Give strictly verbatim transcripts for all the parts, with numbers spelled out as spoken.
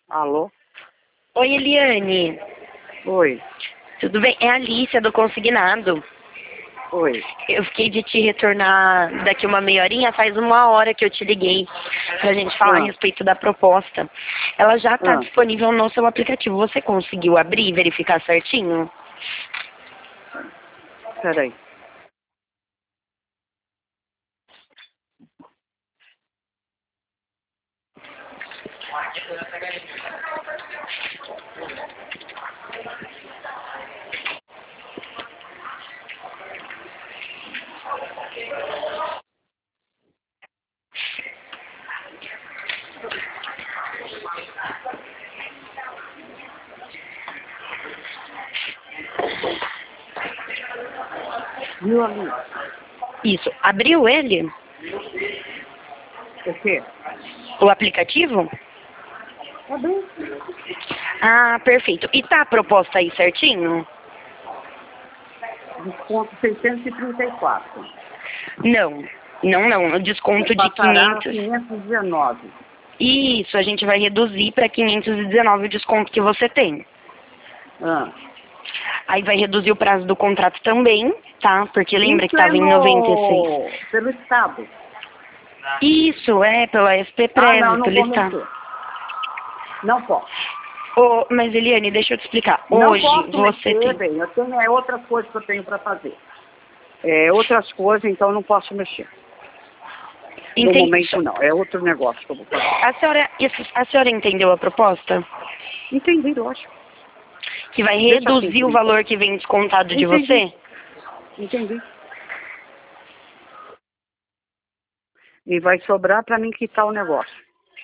Alô? Oi, Eliane. Oi. Tudo bem? É a Alicia do Consignado. Oi. Eu fiquei de te retornar daqui uma meia horinha, faz uma hora que eu te liguei pra gente falar Ah. a respeito da proposta. Ela já está Ah. disponível no seu aplicativo. Você conseguiu abrir e verificar certinho? Peraí. Viu ali? Isso. Abriu ele? O quê? O aplicativo? Tá bem. Ah, perfeito. E tá a proposta aí certinho? Desconto seiscentos e trinta e quatro. Não. Não, não. O desconto de Passará a quinhentos. quinhentos e dezenove. Isso, a gente vai reduzir para quinhentos e dezenove o desconto que você tem. Ah. Aí vai reduzir o prazo do contrato também, tá? Porque lembra que Isso é estava em noventa e seis. no... pelo Estado. Isso, é, pela S P Ah, não, Prev, não pelo vou Estado. mexer. Não posso. Ô, mas Eliane, deixa eu te explicar. Não Hoje posso você mexer, tem... bem. Eu tenho é, outras coisas que eu tenho para fazer. É, outras coisas, então não posso mexer. No Entendi. momento não. É outro negócio que eu vou fazer. A senhora, a senhora entendeu a proposta? Entendi, lógico. Que vai Deixa assim, reduzir o por enquanto. valor que vem descontado de Entendi. você? Entendi. E vai sobrar para mim quitar o negócio.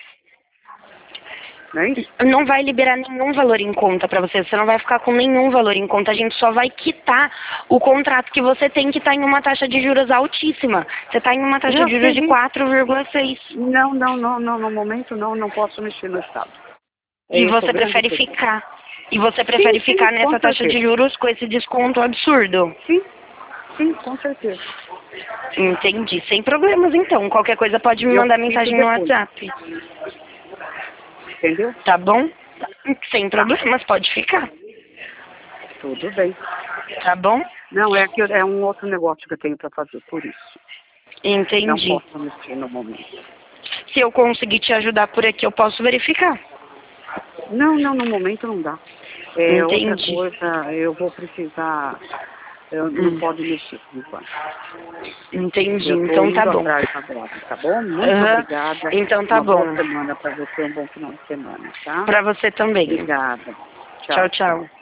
Não é isso? Não vai liberar nenhum valor em conta para você. Você não vai ficar com nenhum valor em conta. A gente só vai quitar o contrato que você tem, que está em uma taxa de juros altíssima. Você está em uma taxa Eu de juros de entendi. quatro vírgula seis. Não, não, não, não. No momento não, não posso mexer no Estado. É E esse o você grande prefere problema. ficar. E você Sim, prefere sim, ficar com nessa taxa de certeza. juros com esse desconto absurdo. Sim, sim, com certeza. Entendi. Sem problemas, então. Qualquer coisa pode me Eu mandar quito mensagem no depois. WhatsApp. Entendeu? Tá bom? Sem Tá. problemas, pode ficar. Tudo bem. Tá bom? Não, é que eu- é um outro negócio que eu tenho para fazer, por isso. Não Entendi. posso mexer no momento. Se eu conseguir te ajudar por aqui, eu posso verificar. Não, não, no momento não dá. É outra Entendi. coisa, eu vou precisar, eu não Hum. pode mexer por enquanto. Entendi. Eu estou Então tá indo bom. atrás agora, tá bom? Muito Aham. obrigada. Então tá Uma boa bom. semana para você, um bom final de semana, tá? Pra você também. Obrigada. Tchau, Tchau, tchau. tchau.